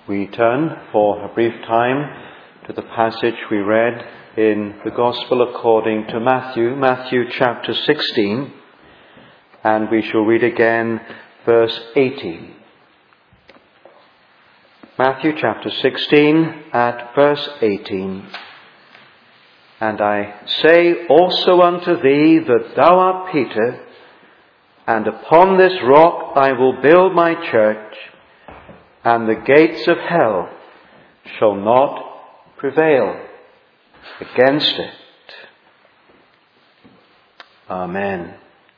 We turn for a brief time to the passage we read in the Gospel according to Matthew chapter 16, and we shall read again verse 18. Matthew chapter 16 at verse 18. And I say also unto thee that thou art Peter, and upon this rock I will build my church, and the gates of hell shall not prevail against it. Amen.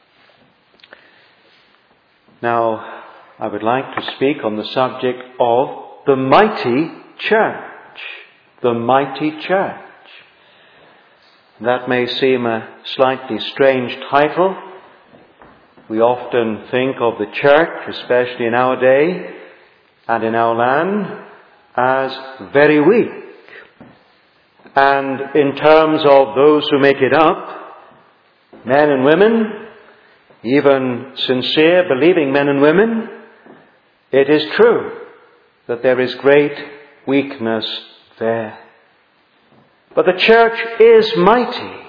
Now, I would like to speak on the subject of the mighty church. The mighty church. That may seem a slightly strange title. We often think of the church, especially in our day and in our land, as very weak. And in terms of those who make it up, men and women, even sincere, believing men and women, it is true that there is great weakness there. But the church is mighty.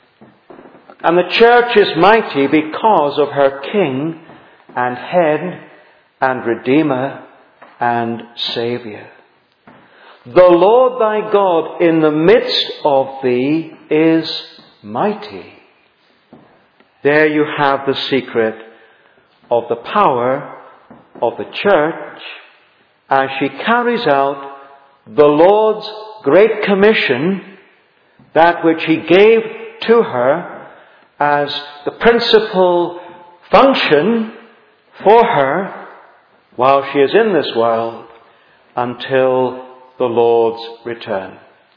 And the church is mighty because of her King and Head and Redeemer and Saviour. The Lord thy God in the midst of thee is mighty. There you have the secret of the power of the church as she carries out the Lord's great commission, that which he gave to her as the principal function for her while she is in this world until the Lord's return.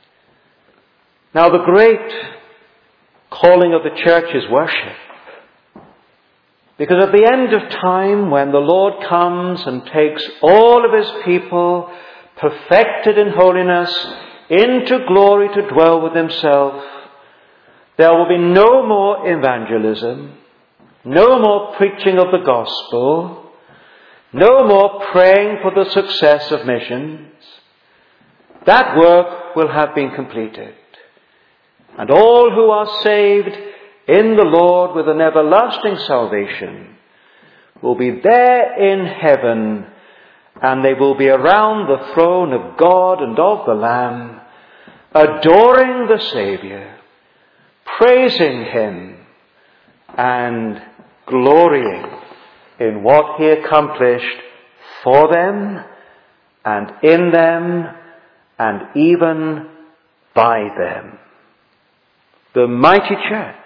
Now, the great calling of the church is worship. Because at the end of time, when the Lord comes and takes all of his people, perfected in holiness, into glory to dwell with himself, there will be no more evangelism, no more preaching of the gospel, no more praying for the success of missions. That work will have been completed. And all who are saved in the Lord with an everlasting salvation will be there in heaven, and they will be around the throne of God and of the Lamb, adoring the Saviour, praising him, and glorying in what he accomplished for them and in them and even by them. The mighty church.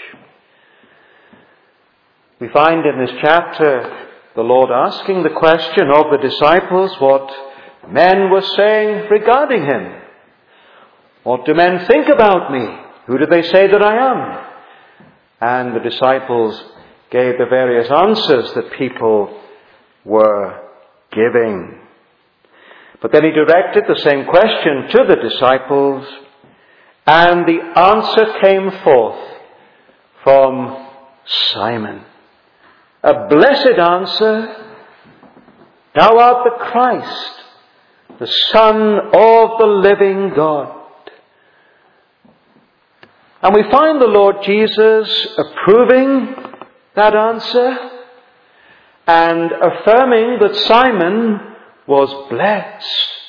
We find in this chapter the Lord asking the question of the disciples what men were saying regarding him. What do men think about me? Who do they say that I am? And the disciples gave the various answers that people were giving. But then he directed the same question to the disciples, and the answer came forth from Simon. A blessed answer. Thou art the Christ, the Son of the living God. And we find the Lord Jesus approving that answer and affirming that Simon was blessed.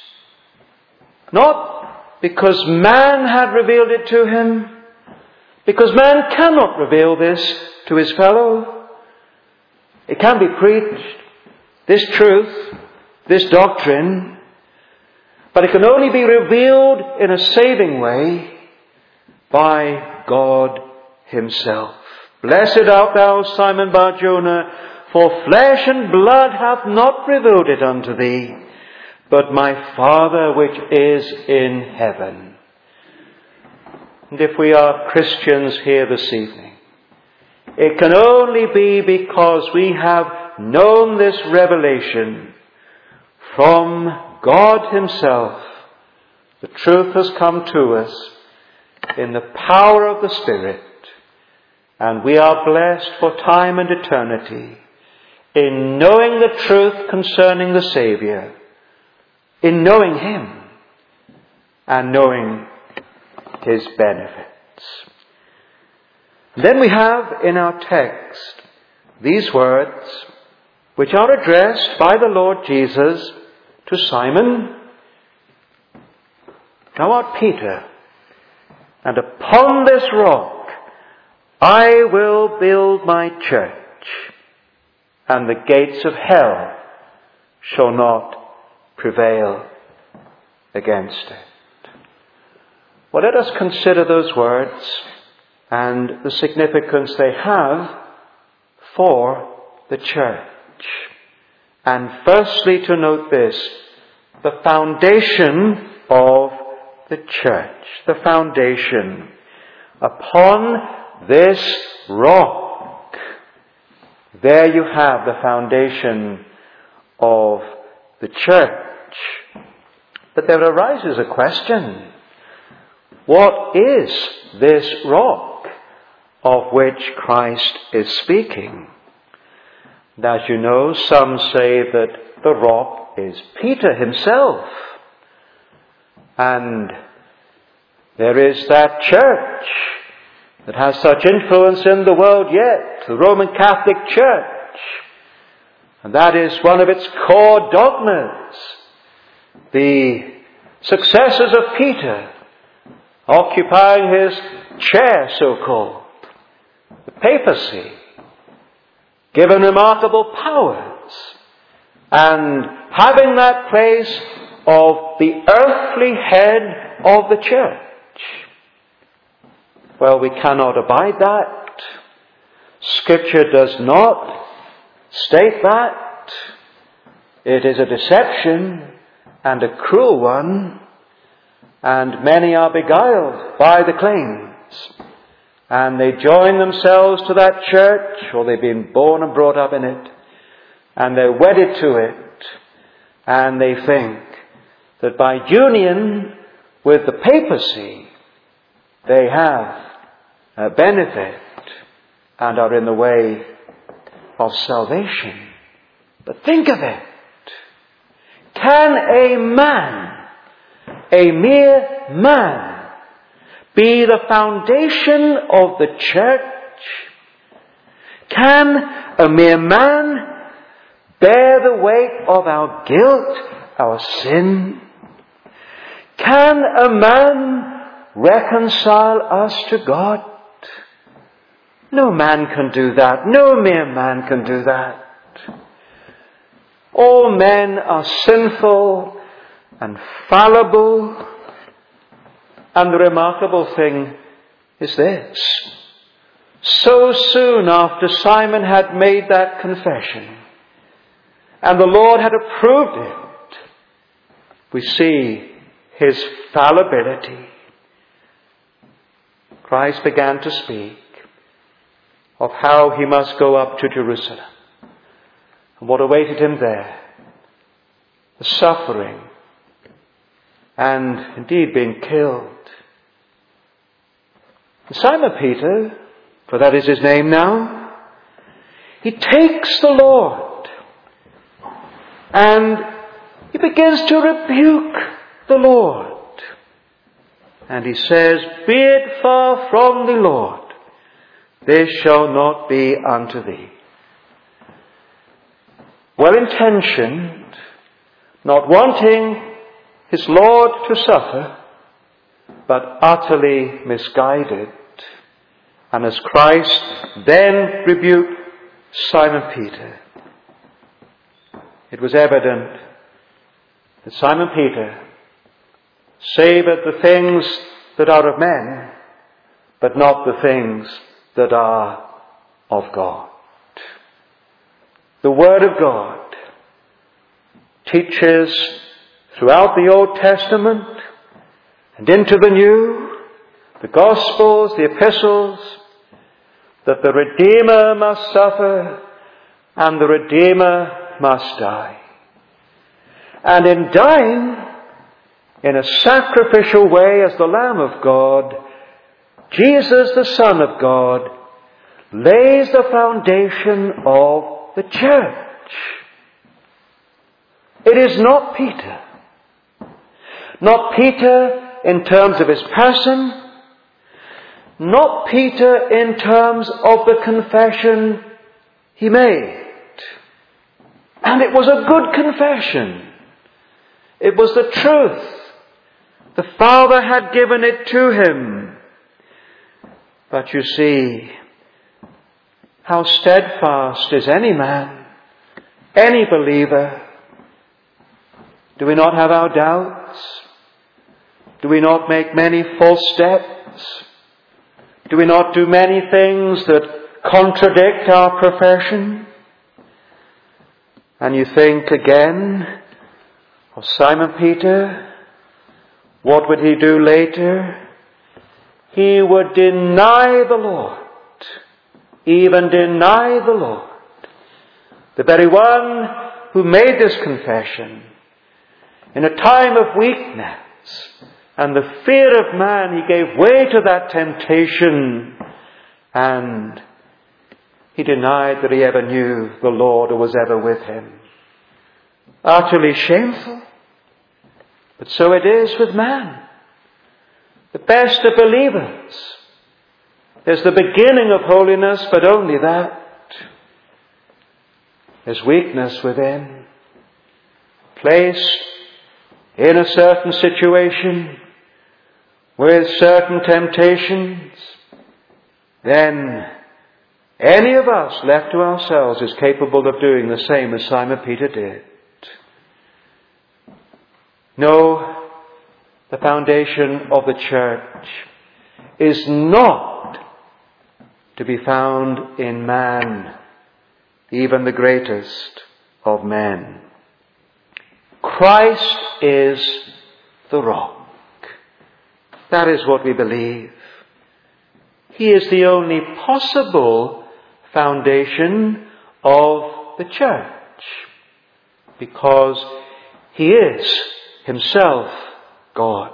Not because man had revealed it to him, because man cannot reveal this to his fellow. It can be preached, this truth, this doctrine, but it can only be revealed in a saving way by God himself. Blessed art thou, Simon Bar-Jonah, for flesh and blood hath not revealed it unto thee, but my Father which is in heaven. And if we are Christians here this evening, it can only be because we have known this revelation from God himself. The truth has come to us in the power of the Spirit, and we are blessed for time and eternity in knowing the truth concerning the Saviour in knowing Him and knowing His benefits. Then we have in our text these words, which are addressed by the Lord Jesus to Simon. Thou art Peter, and upon this rock I will build my church, and the gates of hell shall not prevail against it. Well, let us consider those words and the significance they have for the church. And firstly, to note this, the foundation of the church. The foundation. Upon this rock, there you have the foundation of the church. But there arises a question. What is this rock of which Christ is speaking? And as you know, some say that the rock is Peter himself. And there is that church that has such influence in the world yet, the Roman Catholic Church. And that is one of its core dogmas. The successors of Peter, occupying his chair, so-called, the papacy, given remarkable powers, and having that place of the earthly head of the church. Well, we cannot abide that. Scripture does not state that. It is a deception and a cruel one, and many are beguiled by the claims, and they join themselves to that church, or they've been born and brought up in it, and they're wedded to it, and they think that by union with the papacy they have a benefit and are in the way of salvation. But think of it. Can a man, a mere man, be the foundation of the church? Can a mere man bear the weight of our guilt, our sin? Can a man reconcile us to God? No man can do that. No mere man can do that. All men are sinful and fallible. And the remarkable thing is this. So soon after Simon had made that confession, and the Lord had approved it, we see his fallibility. Christ began to speak of how he must go up to Jerusalem and what awaited him there. The suffering and indeed being killed. And Simon Peter, for that is his name now, he takes the Lord and he begins to rebuke the Lord. And he says, "Be it far from thee, Lord, this shall not be unto thee." Well-intentioned, not wanting his Lord to suffer, but utterly misguided. And as Christ then rebuked Simon Peter, it was evident that Simon Peter savoured the things that are of men, but not the things that are of God. The Word of God teaches throughout the Old Testament and into the New, the Gospels, the Epistles, that the Redeemer must suffer and the Redeemer must die. And in dying in a sacrificial way as the Lamb of God, Jesus, the Son of God, lays the foundation of the church. It is not Peter. Not Peter in terms of his person. Not Peter in terms of the confession he made. And it was a good confession. It was the truth. The Father had given it to him. But you see, how steadfast is any man, any believer? Do we not have our doubts? Do we not make many false steps? Do we not do many things that contradict our profession? And you think again of Simon Peter. What would he do later? He would deny the Lord. Even deny the Lord. The very one who made this confession in a time of weakness and the fear of man, he gave way to that temptation and he denied that he ever knew the Lord or was ever with him. Utterly shameful. But so it is with man. The best of believers. There's the beginning of holiness, but only that. There's weakness within. Placed in a certain situation with certain temptations, then any of us left to ourselves is capable of doing the same as Simon Peter did. No, the foundation of the church is not to be found in man, even the greatest of men. Christ is the rock. That is what we believe. He is the only possible foundation of the church, because he is himself God.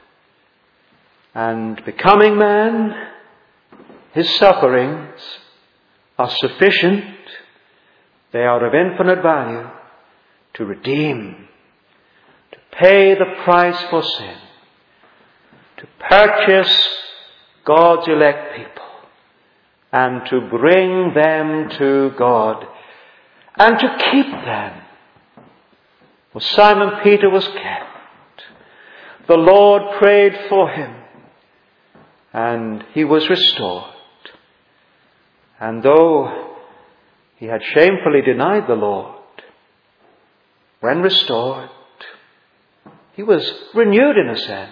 And becoming man, his sufferings are sufficient. They are of infinite value to redeem, to pay the price for sin, to purchase God's elect people, and to bring them to God, and to keep them. Well, Simon Peter was kept. The Lord prayed for him, and he was restored. And though he had shamefully denied the Lord, when restored, he was renewed in a sense.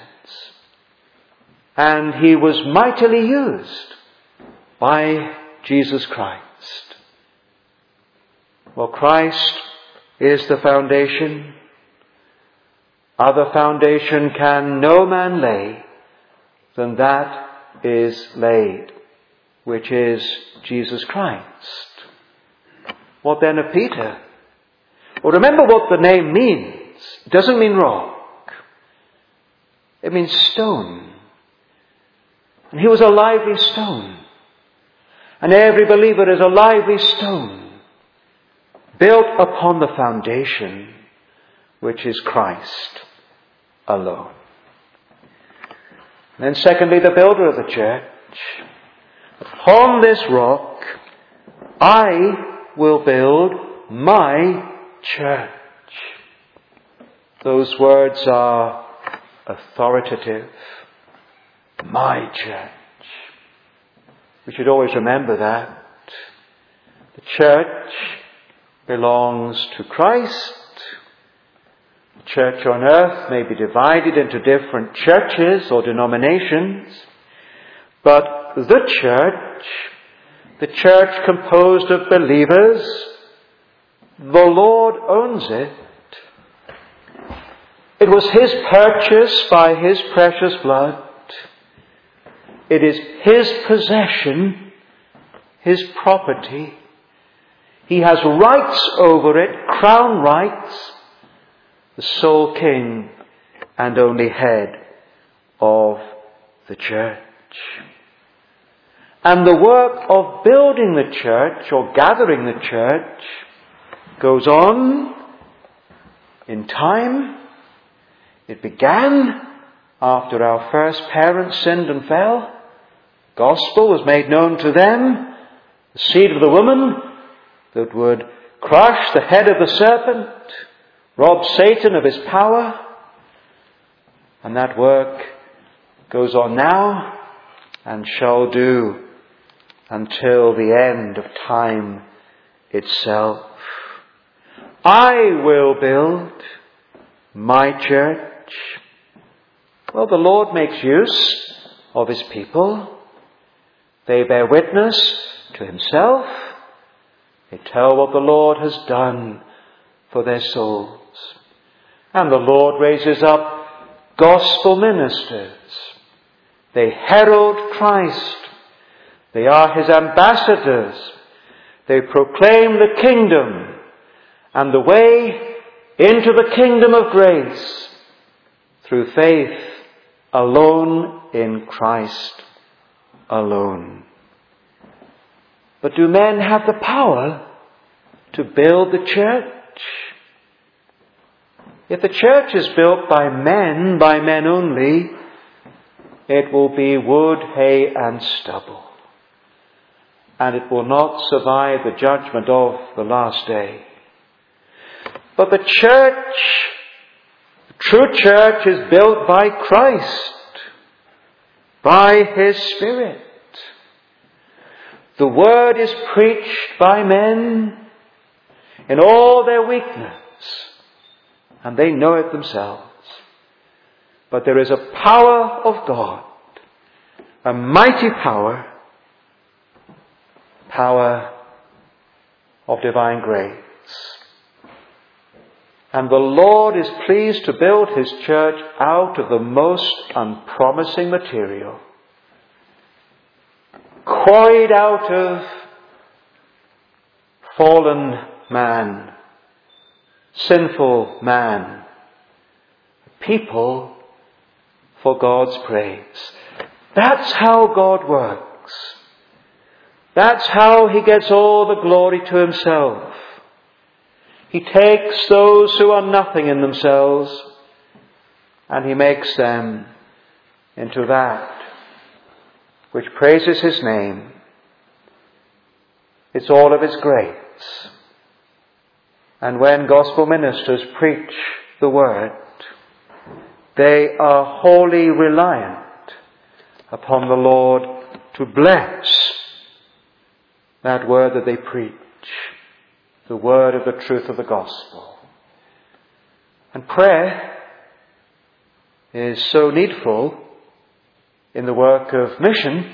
And he was mightily used by Jesus Christ. Well, Christ is the foundation. Other foundation can no man lay than that is laid, which is Jesus Christ. What then of Peter? Well, remember what the name means. It doesn't mean rock. It means stone. And he was a lively stone. And every believer is a lively stone, built upon the foundation, which is Christ alone. And then secondly, the builder of the church. Upon this rock, I will build my church. Those words are authoritative. My church. We should always remember that. The church belongs to Christ. The church on earth may be divided into different churches or denominations, but the church composed of believers, the Lord owns it. It was his purchase by his precious blood. It is his possession, his property. He has rights over it, crown rights, the sole king and only head of the church. And the work of building the church or gathering the church goes on in time, It began after our first parents sinned and fell. Gospel was made known to them, the seed of the woman that would crush the head of the serpent, rob Satan of his power. And that work goes on now and shall do until the end of time itself. I will build my church. Well, the Lord makes use of his people. They bear witness to himself. They tell what the Lord has done for their souls. And the Lord raises up gospel ministers. They herald Christ. They are his ambassadors. They proclaim the kingdom and the way into the kingdom of grace through faith alone in Christ alone. But do men have the power to build the church? If the church is built by men only, it will be wood, hay, and stubble. And it will not survive the judgment of the last day. But the church, the true church, is built by Christ, by his Spirit. The word is preached by men in all their weakness, and they know it themselves. But there is a power of God, a mighty power of divine grace. And the Lord is pleased to build his church out of the most unpromising material, quarried out of fallen man, sinful man, people for God's praise. That's how God works. That's how he gets all the glory to himself. He takes those who are nothing in themselves and he makes them into that which praises his name. It's all of his grace. And when gospel ministers preach the word, they are wholly reliant upon the Lord to bless that word that they preach, the word of the truth of the gospel. And prayer is so needful in the work of mission.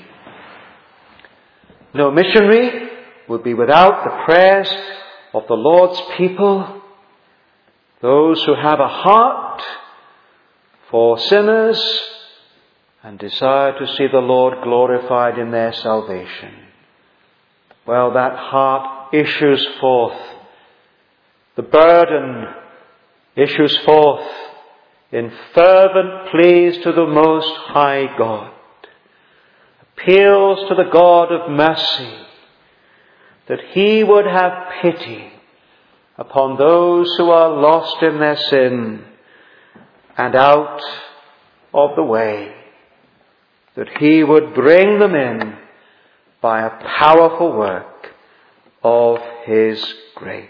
No missionary would be without the prayers of the Lord's people, those who have a heart for sinners and desire to see the Lord glorified in their salvation. Well, that heart issues forth. The burden issues forth in fervent pleas to the Most High God. Appeals to the God of mercy that he would have pity upon those who are lost in their sin and out of the way, that he would bring them in by a powerful work of his grace.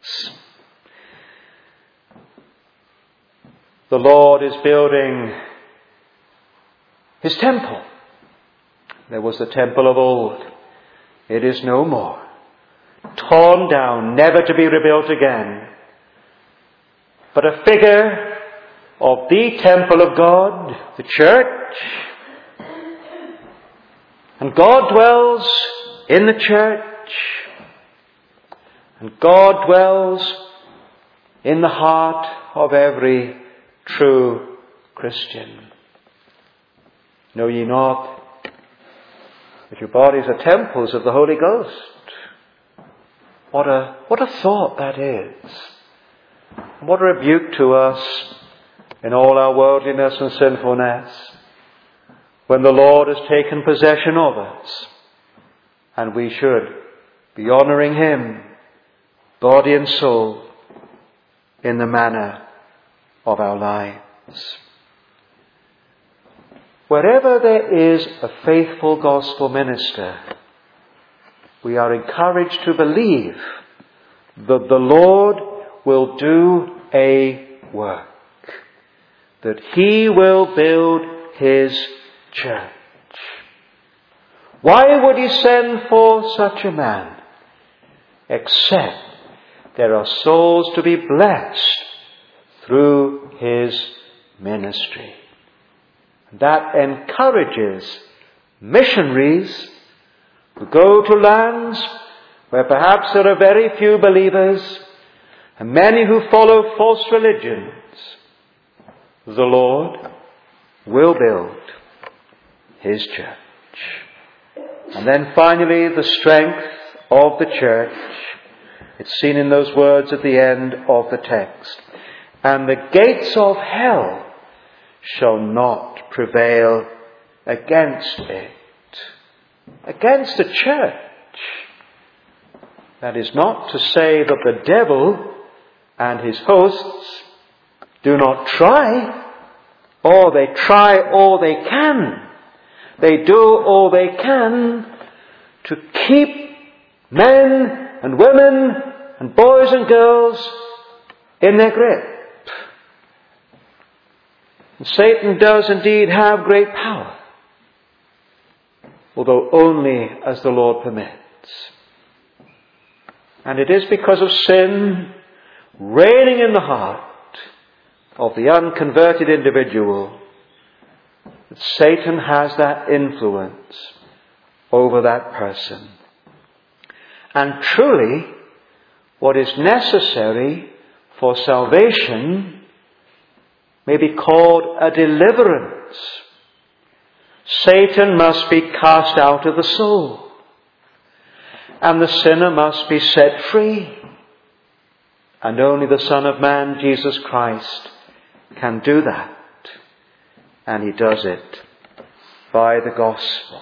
The Lord is building his temple. There was the temple of old. It is no more. Torn down, never to be rebuilt again. But a figure of the temple of God, the church. And God dwells in the church. And God dwells in the heart of every true Christian. Know ye not that your bodies are temples of the Holy Ghost? What a thought that is. What a rebuke to us in all our worldliness and sinfulness, when the Lord has taken possession of us, and we should be honouring him, body and soul, in the manner of our lives. Wherever there is a faithful gospel minister, we are encouraged to believe that the Lord will do a work, that He will build His church. Why would He send for such a man? Except there are souls to be blessed through His ministry. That encourages missionaries who go to lands where perhaps there are very few believers and many who follow false religions. The Lord will build His church. And then finally, the strength of the church. It's seen in those words at the end of the text. And the gates of hell shall not prevail against it. Against the church. That is not to say that the devil and his hosts do not try, or they try all they can. They do all they can to keep men and women and boys and girls in their grip. And Satan does indeed have great power, although only as the Lord permits. And it is because of sin reigning in the heart of the unconverted individual that Satan has that influence over that person. And truly, what is necessary for salvation may be called a deliverance. Satan must be cast out of the soul, and the sinner must be set free. And only the Son of Man, Jesus Christ, can do that. And He does it by the gospel.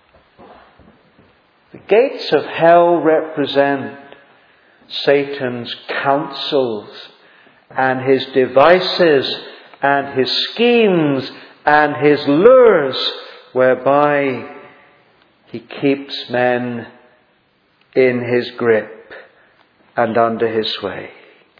The gates of hell represent Satan's counsels and his devices and his schemes and his lures, whereby he keeps men in his grip and under his sway.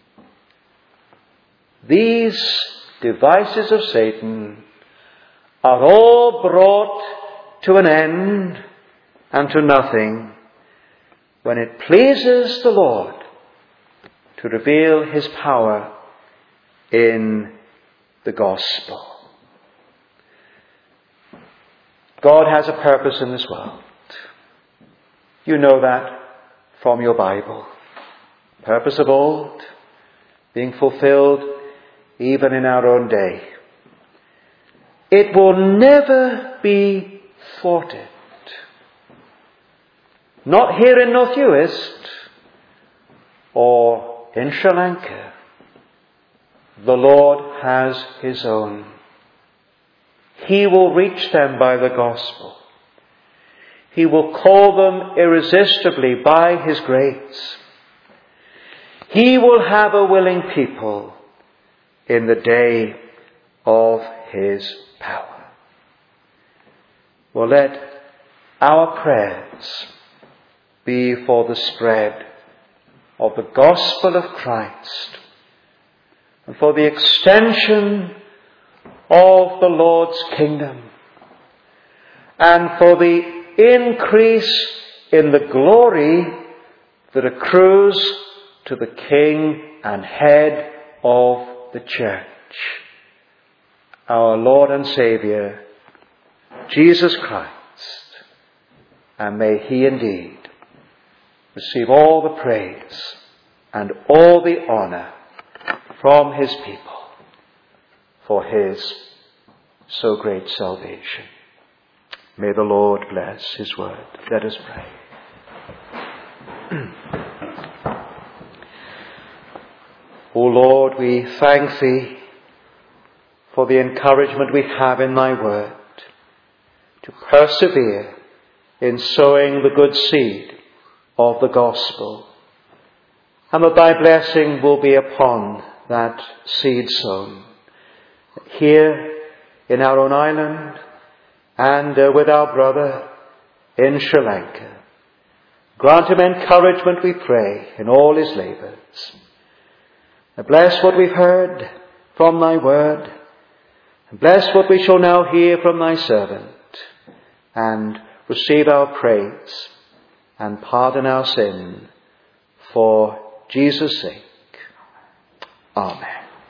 These devices of Satan are all brought to an end and to nothing when it pleases the Lord to reveal His power in the gospel. God has a purpose in this world. You know that from your Bible. Purpose of old, being fulfilled even in our own day. It will never be thwarted. Not here in North Uist or in Sri Lanka. The Lord has His own. He will reach them by the gospel. He will call them irresistibly by His grace. He will have a willing people in the day of His power. Well, let our prayers be for the spread of the gospel of Christ and for the extension of the Lord's kingdom and for the increase in the glory that accrues to the King and Head of the Church, our Lord and Saviour, Jesus Christ. And may He indeed receive all the praise and all the honour from His people for His so great salvation. May the Lord bless His word. Let us pray. O Lord, we thank Thee for the encouragement we have in Thy word to persevere in sowing the good seed of the gospel, and that Thy blessing will be upon that seed sown, here in our own island and with our brother in Sri Lanka. Grant him encouragement, we pray, in all his labours. Bless what we've heard from thy word, and bless what we shall now hear from thy servant, and receive our praise, and pardon our sin, for Jesus' sake. Amen.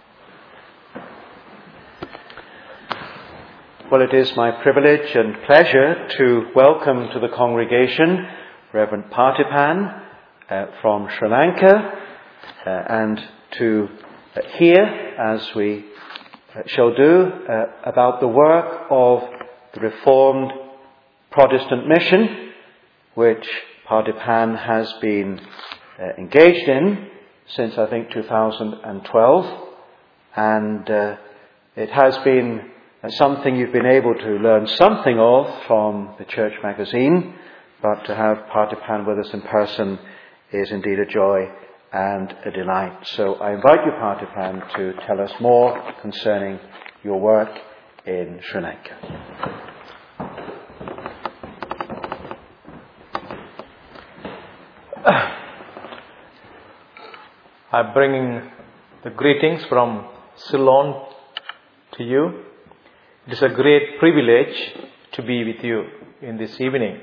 Well, it is my privilege and pleasure to welcome to the congregation Reverend Patipan from Sri Lanka, and to hear, as we shall do, about the work of the Reformed Protestant Mission, which Patipan has been engaged in since, I think, 2012. And it has been something you've been able to learn something of from the Church magazine, but to have Patipan with us in person is indeed a joy and a delight. So I invite you, Patipan, to tell us more concerning your work in Sri Lanka. I'm bringing the greetings from Ceylon to you. It is a great privilege to be with you in this evening.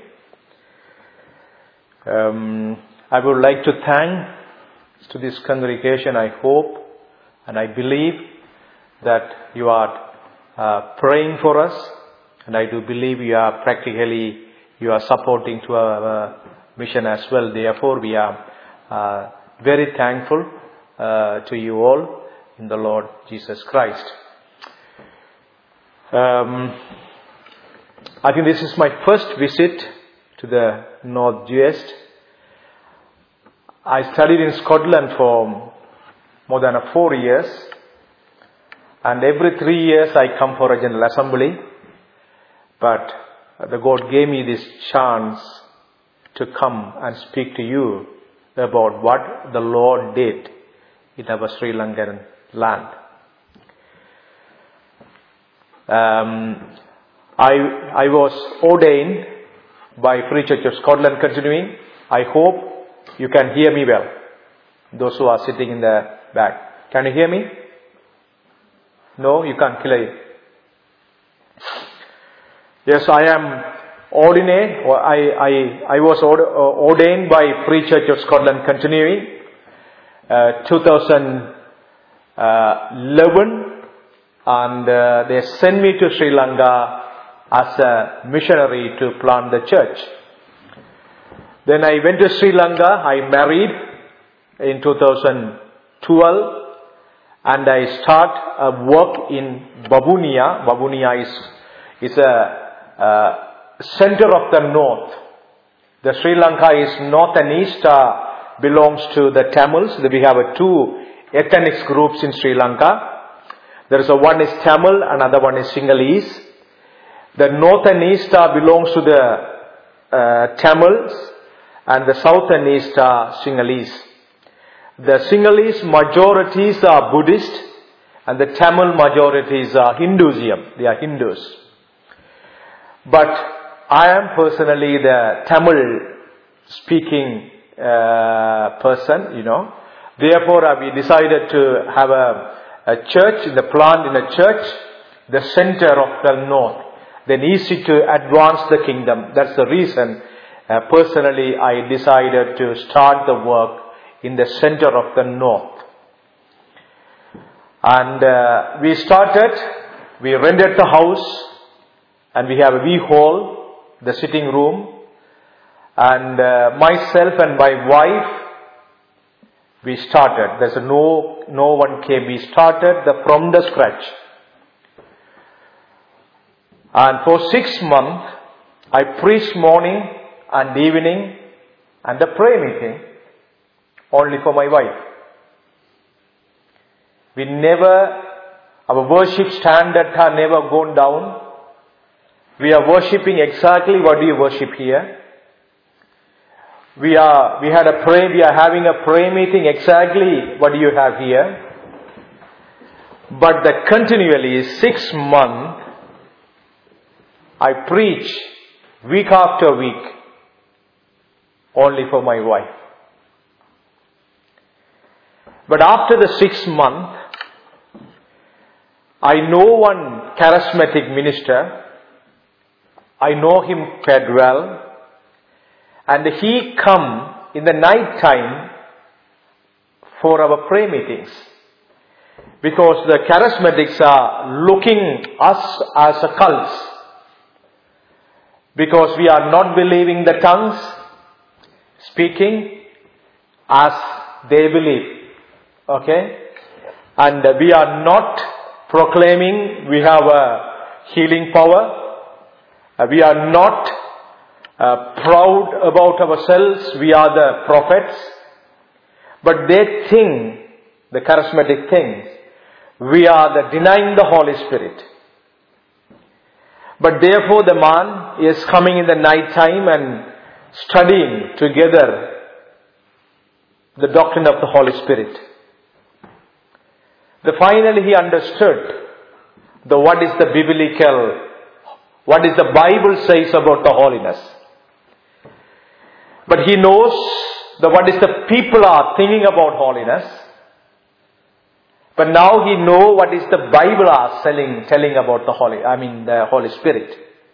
I would like to thank to this congregation. I hope and I believe that you are praying for us, and I do believe you are supporting to our mission as well. Therefore, we are very thankful to you all in the Lord Jesus Christ. I think this is my first visit to the Northwest. I studied in Scotland for more than 4 years, and every 3 years I come for a General Assembly. But the God gave me this chance to come and speak to you about what the Lord did in our Sri Lankan land. I was ordained by Free Church of Scotland Continuing. I hope you can hear me well. Those who are sitting in the back. Can you hear me? No, you can't hear. Yes, I am ordained. I was ordained by Free Church of Scotland Continuing 2011, and they sent me to Sri Lanka as a missionary to plant the church. Then I went to Sri Lanka. I married in 2012, and I start a work in Babunia. Babunia is a center of the north. The Sri Lanka is north and east, belongs to the Tamils. We have two ethnic groups in Sri Lanka. There is one is Tamil, another one is Sinhalese. The north and east belongs to the Tamils, and the south and east are Sinhalese. The Sinhalese majorities are Buddhist, and the Tamil majorities are Hinduism. They are Hindus. But I am personally the Tamil speaking person, Therefore, we decided to have a church, in the plant in a church, the center of the north. Then easy to advance the kingdom. That's the reason, personally, I decided to start the work in the center of the north. And we rented the house, and we have a wee hall, the sitting room. And myself and my wife, we started. There's no one came. We started from the scratch. And for 6 months, I preached morning and evening and the prayer meeting only for my wife. Our worship standard has never gone down. We are worshipping exactly what we worship here. We are having a prayer meeting exactly what you have here. But the continually 6 months, I preach week after week only for my wife. But after the 6 months, I know one charismatic minister. I know him quite well. And he come in the night time for our prayer meetings. Because the charismatics are looking us as a cult. Because we are not believing the tongues, speaking as they believe. Okay? And we are not proclaiming we have a healing power. We are not proud about ourselves. We are the prophets. But they think, the charismatic things, we are the denying the Holy Spirit. But therefore the man is coming in the night time and studying together the doctrine of the Holy Spirit. Finally he understood what is the Bible says about the holiness. But he knows what is the people are thinking about holiness. But now he knows what is the Bible are telling about the Holy Spirit.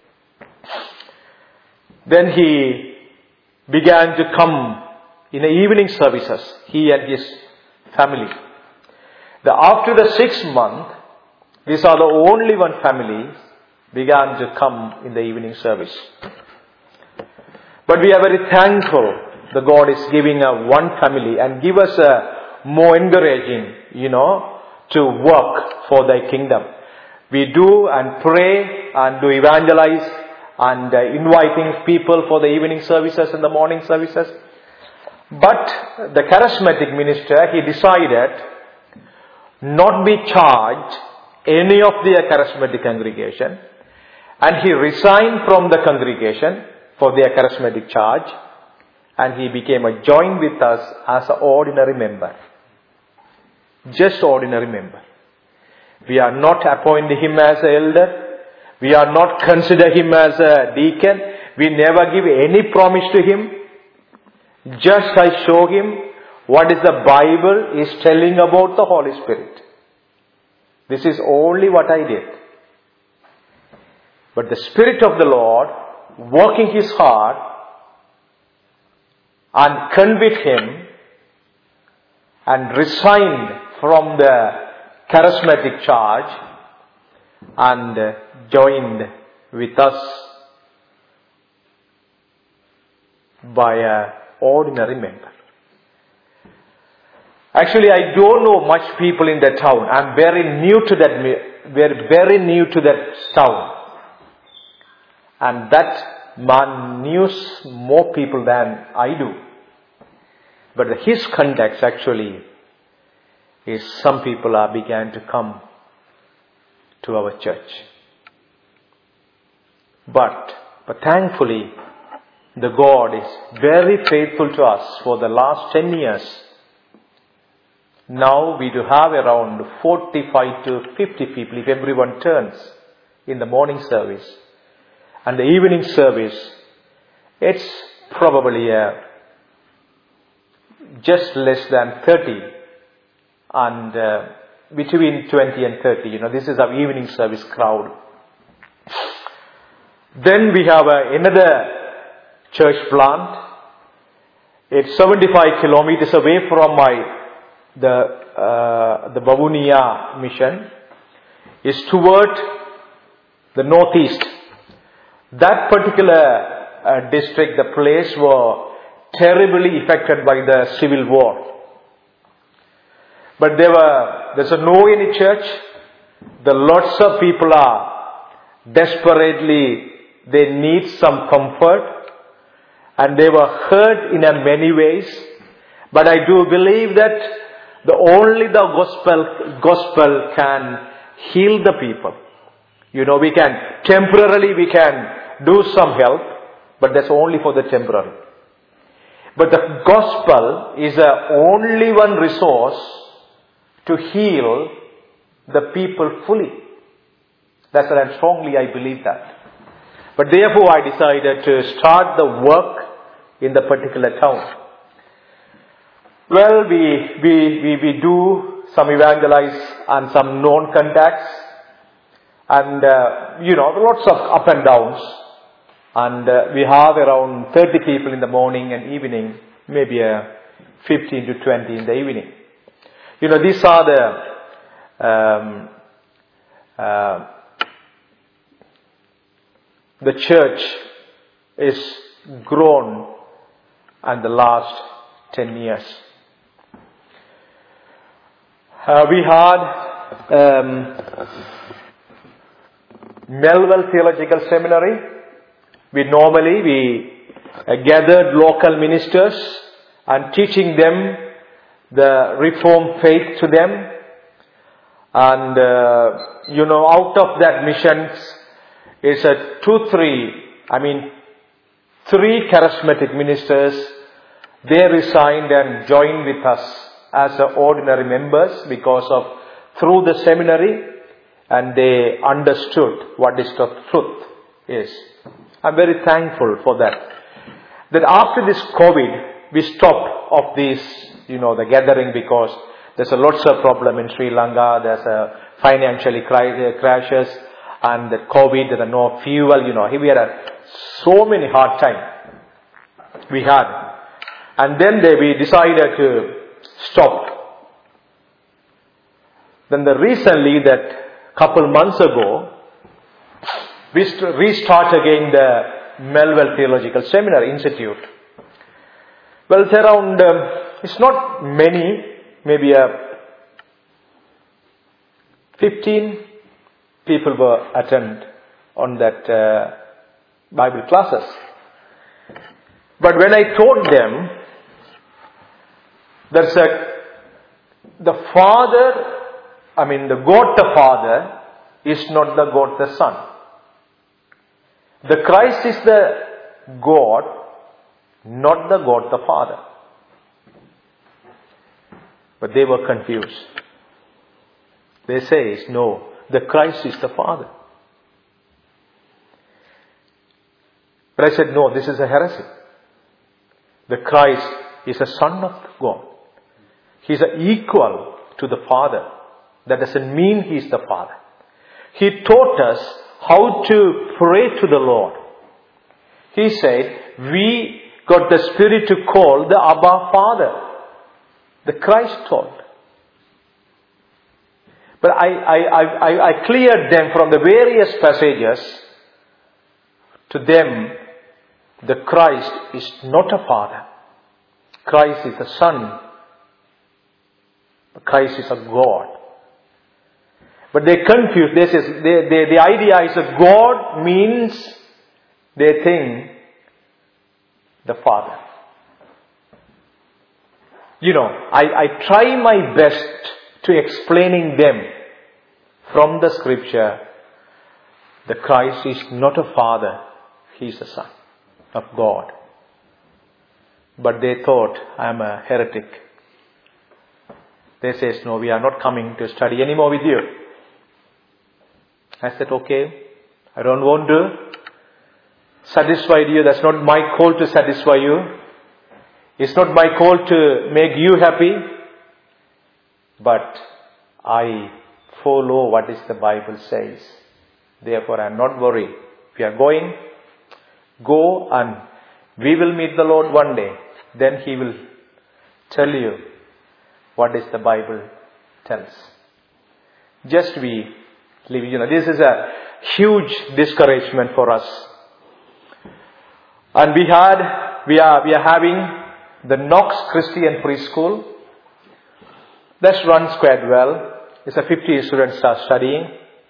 Then he began to come in the evening services, he and his family. After the 6 months, these are the only one family began to come in the evening service. But we are very thankful that God is giving one family and give us a more encouraging, to work for thy kingdom. We do and pray and do evangelize and inviting people for the evening services and the morning services. But the charismatic minister, he decided not be charged any of the charismatic congregation, and he resigned from the congregation for their charismatic charge, and he became a join with us as an ordinary member. Just ordinary member. We are not appointing him as an elder. We are not consider him as a deacon. We never give any promise to him. Just I show him what is the Bible is telling about the Holy Spirit. This is only what I did. But the Spirit of the Lord working his heart and convict him and resigned from the charismatic charge and joined with us by an ordinary member. Actually, I don't know much people in the town. I'm very new to that town. And that man knew more people than I do. But his context actually is some people began to come to our church. But thankfully, the God is very faithful to us for the last 10 years. Now we do have around 45 to 50 people if everyone turns in the morning service. And the evening service, it's probably just less than 30 and between 20 and 30. This is our evening service crowd. Then we have another church plant. It's 75 kilometers away from the Babunia mission. It's toward the northeast. That particular district, the place was terribly affected by the civil war. But there's no any church. Lots of people are desperately, they need some comfort. And they were hurt in many ways. But I do believe that only the gospel can heal the people. We can temporarily do some help, but that's only for the temporary. But the gospel is the only one resource to heal the people fully. That's what I believe that. But therefore I decided to start the work in the particular town. Well, we do some evangelize and some known contacts, and lots of up and downs, and we have around 30 people in the morning and evening, maybe 15 to 20 in the evening. These are the church is grown in the last 10 years. We had Melville Theological Seminary. We gathered local ministers and teaching them the Reformed faith to them. And, out of that missions is three charismatic ministers. They resigned and joined with us as ordinary members through the seminary, and they understood what is the truth is. I'm very thankful for that. That after this COVID, we stopped of this, the gathering, because there's a lots of problem in Sri Lanka. There's a financially crashes, and the COVID, there's no fuel. We had so many hard time. We had, and then we decided to stop. Then recently, that couple months ago, we restart again the Melville Theological Seminary Institute. Well, it's around, it's not many, maybe 15 people were attend on that Bible classes. But when I told them, the God the Father is not the God the Son. The Christ is the God, not the God the Father. But they were confused. They say, no, the Christ is the Father. But I said, no, this is a heresy. The Christ is a Son of God. He is equal to the Father. That doesn't mean He is the Father. He taught us how to pray to the Lord. He said, we got the Spirit to call the Abba Father. The Christ taught. But I cleared them from the various passages. To them, the Christ is not a Father. Christ is a Son. Christ is a God. But they confuse. The idea is that God means, they think, the Father. I try my best to explaining them from the Scripture. The Christ is not a Father. He is a Son of God. But they thought I am a heretic. They says, no, we are not coming to study anymore with you. I said, okay, I don't want to satisfy you. That's not my call to satisfy you. It's not my call to make you happy. But I follow what is the Bible says. Therefore, I am not worried. If you are going, go, and we will meet the Lord one day. Then He will tell you what is the Bible tells. Just we live. This is a huge discouragement for us. And we are having the Knox Christian Preschool. That runs quite well. It's 50 students are studying.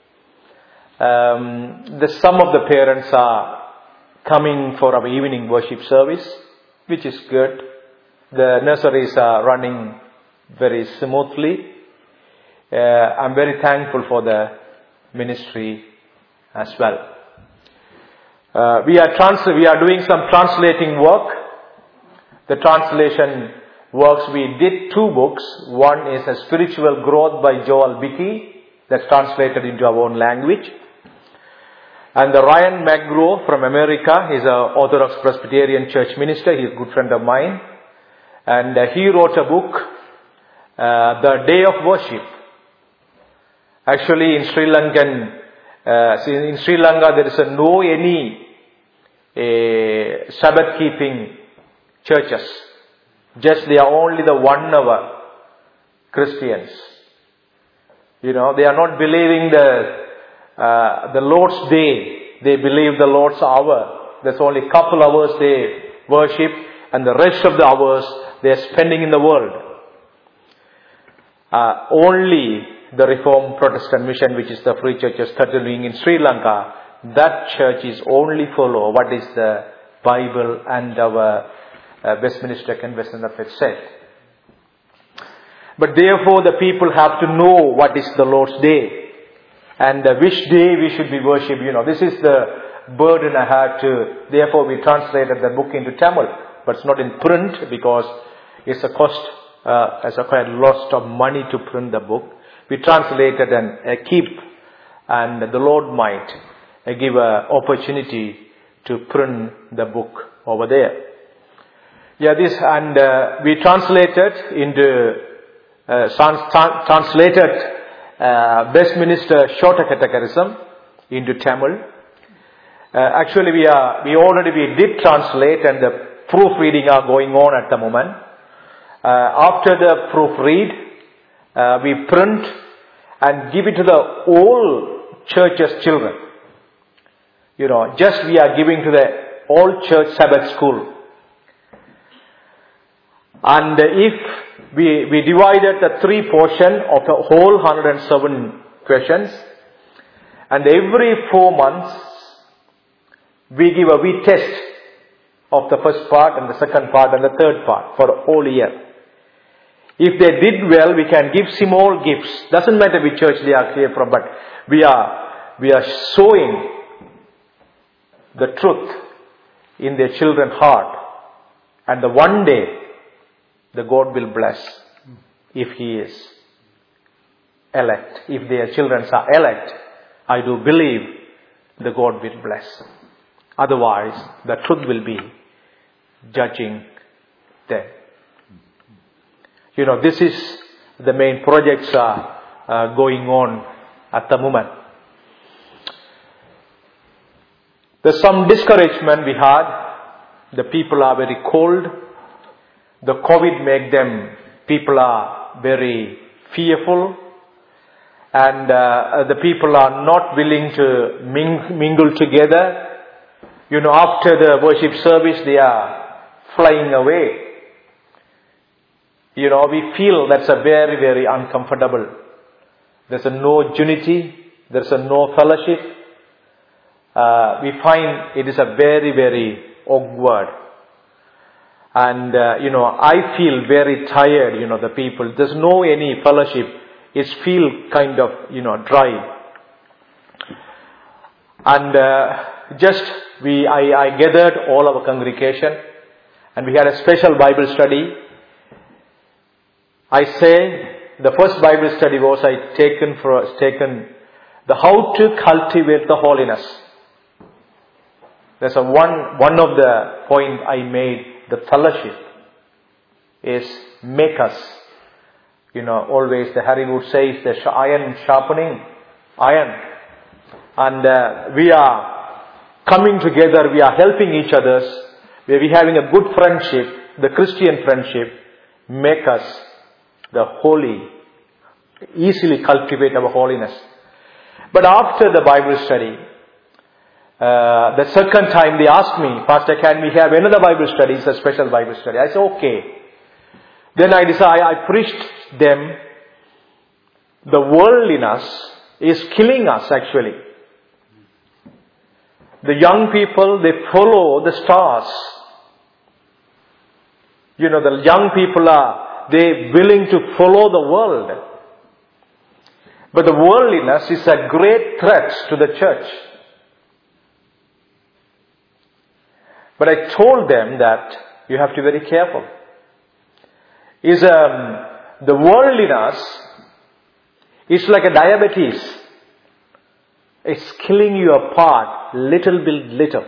Some of the parents are coming for our evening worship service, which is good. The nurseries are running very smoothly. I'm very thankful for the ministry as well. We are doing some translating work. The translation works, we did 2 books. One is A Spiritual Growth by Joel Bickey. That's translated into our own language. And the Ryan McGraw from America, he's an Orthodox Presbyterian church minister. He's a good friend of mine. And he wrote a book, The Day of Worship. Actually, in Sri Lanka, there is no any Sabbath keeping churches. Just they are only the 1 hour Christians. They are not believing the Lord's day. They believe the Lord's hour. There's only couple hours they worship, and the rest of the hours they are spending in the world. Only the Reformed Protestant Mission, which is the Free Churches Wing in Sri Lanka, that church is only follow what is the Bible and our Westminster Confession of Faith said. But therefore the people have to know what is the Lord's day and which day we should be worshipped. This is the burden I had to. Therefore we translated the book into Tamil, but it's not in print because it's a cost, it's a quite loss of money to print the book. We translated and keep, and the Lord might give an opportunity to print the book over there. We translated into Westminster Shorter Catechism into Tamil. Actually, we did translate, and the proofreading are going on at the moment. After the proofread, we print and give it to the all church's children. Just we are giving to the all church Sabbath school. And if we divided the 3 portion of the whole 107 questions, and every 4 months we test of the first part and the second part and the third part for a whole year. If they did well, we can give small gifts. Doesn't matter which church they are clear from, but we are sowing the truth in their children's heart. And the one day, the God will bless if He is elect. If their children are elect, I do believe the God will bless. Otherwise, the truth will be judging them. This is the main projects are going on at the moment. There's some discouragement we had. The people are very cold. The COVID people are very fearful. And the people are not willing to mingle together. After the worship service, they are flying away. We feel that's a very, very uncomfortable. There's no unity. There's no fellowship. We find it is a very, very awkward. And, I feel very tired, the people. There's no any fellowship. It feels kind of, dry. And I gathered all our congregation, and we had a special Bible study. I say the first Bible study was taken the how to cultivate the holiness. That's one of the point I made. The fellowship is make us. Always the Harry Wood says the iron sharpening iron, and we are coming together. We are helping each other. We are having a good friendship. The Christian friendship make us the holy, easily cultivate our holiness. But after the Bible study, the second time they asked me, Pastor, can we have another Bible study? It's a special Bible study. I said, okay. Then I preached them, the worldliness is killing us actually. The young people, they follow the stars. The young people they willing to follow the world. But the worldliness is a great threat to the church. But I told them that you have to be very careful. The worldliness It's like a diabetes. It's killing you apart, little by little.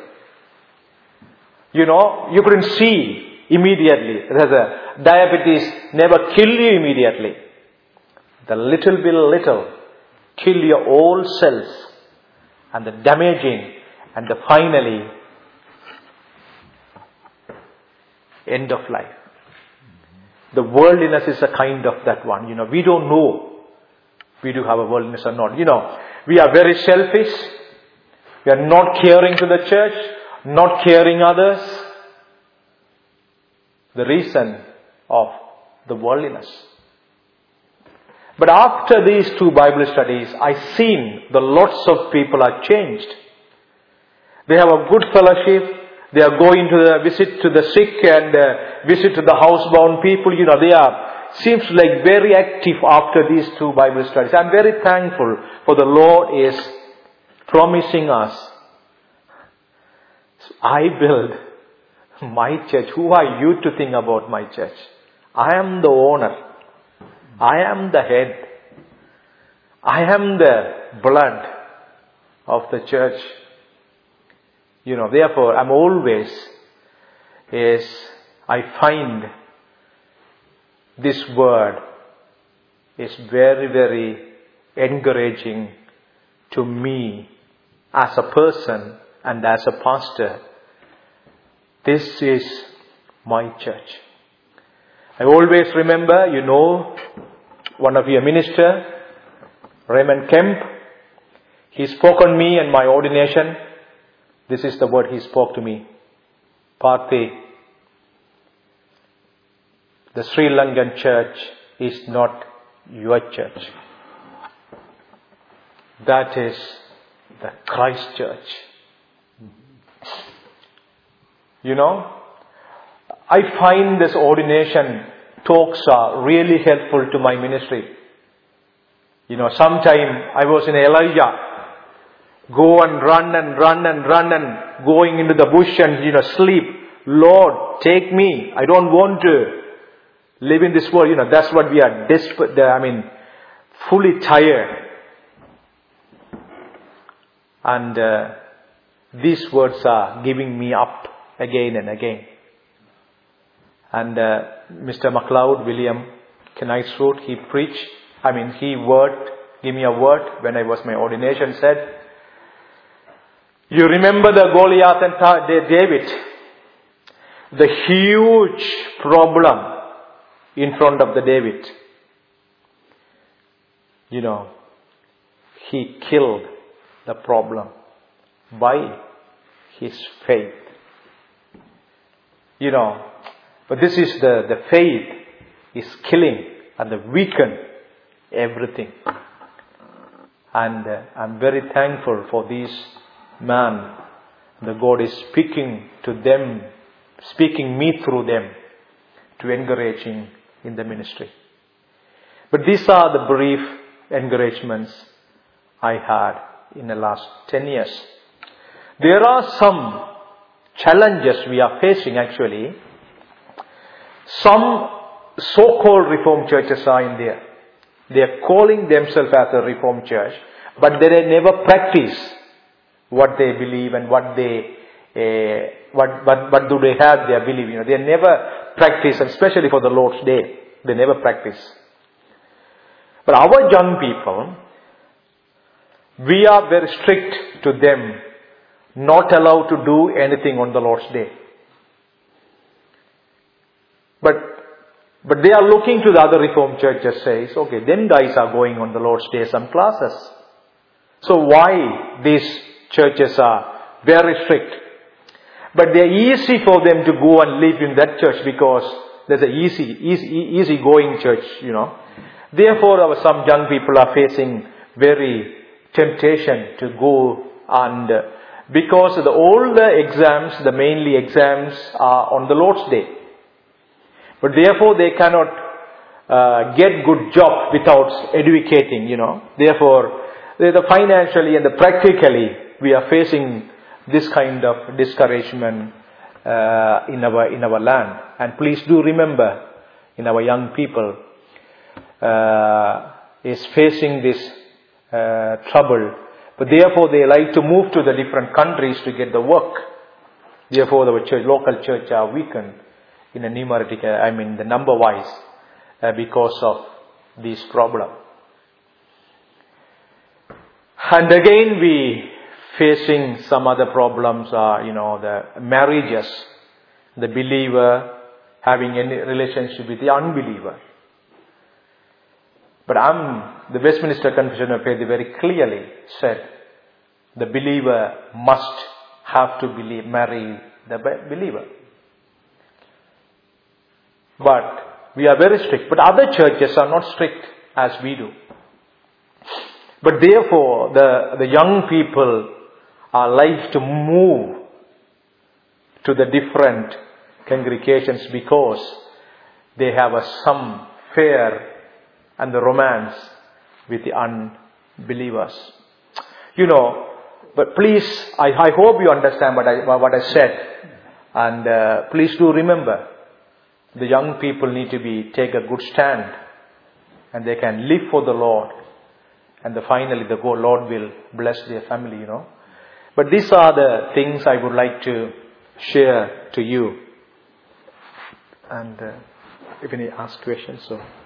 You couldn't see immediately. Diabetes never kill you immediately. The little by little kill your whole cells, and the damaging, and the finally end of life. The worldliness is a kind of that one. We don't know we do have a worldliness or not. We are very selfish. We are not caring to the church, not caring others. The reason of the worldliness. But after these 2 Bible studies, I seen the lots of people are changed. They have a good fellowship. They are going to visit to the sick and visit to the housebound people. They are seems like very active after these 2 Bible studies. I'm very thankful for the Lord is promising us. I build my church. Who are you to think about my church? I am the owner. I am the head. I am the blood of the church. Therefore, I'm always I find this word is very, very encouraging to me as a person and as a pastor. This is my church. I always remember, one of your minister, Raymond Kemp, he spoke on me and my ordination. This is the word he spoke to me. Parthe, the Sri Lankan church is not your church. That is the Christ church. I find this ordination talks are really helpful to my ministry. Sometime I was in Elijah. Go and run and going into the bush and, sleep. Lord, take me. I don't want to live in this world. That's what we are desperate. Fully tired. And these words are giving me up again and again. And Mr. MacLeod, William Knightswood, he preached. Give me a word when I was my ordination, said, you remember the Goliath and David? The huge problem in front of the David. He killed the problem by his faith. But this is the faith is killing and the weaken everything. And I'm very thankful for this man. The God is speaking to them, speaking me through them to encouraging in the ministry. But these are the brief encouragements I had in the last 10 years. There are some challenges we are facing actually. Some so-called Reformed churches are in there. They are calling themselves as a Reformed church, but they never practice what they believe and what do they have their belief. They never practice, and especially for the Lord's Day, they never practice. But our young people, we are very strict to them, not allowed to do anything on the Lord's Day. But they are looking to the other Reformed churches, says, okay, them guys are going on the Lord's Day some classes. So why these churches are very strict? But they are easy for them to go and live in that church because there's an easy going church, Therefore, some young people are facing very temptation to go and because all the exams, the mainly exams are on the Lord's Day. But therefore they cannot get good job without educating, Therefore, financially and practically we are facing this kind of discouragement in our land. And please do remember, in our young people, is facing this trouble. But therefore they like to move to the different countries to get the work. Therefore the local church are weakened in a numeric, the number wise, because of this problem. And again we facing some other problems are, the marriages, the believer having any relationship with the unbeliever. But the Westminster Confession of Faith very clearly said the believer must have to marry the believer. But we are very strict. But other churches are not strict as we do. But therefore, the young people are like to move to the different congregations because they have some fear and the romance with the unbelievers. But please, I hope you understand what I said. And please do remember, the young people need to take a good stand. And they can live for the Lord. And finally the Lord will bless their family, But these are the things I would like to share to you. And if any ask questions, so...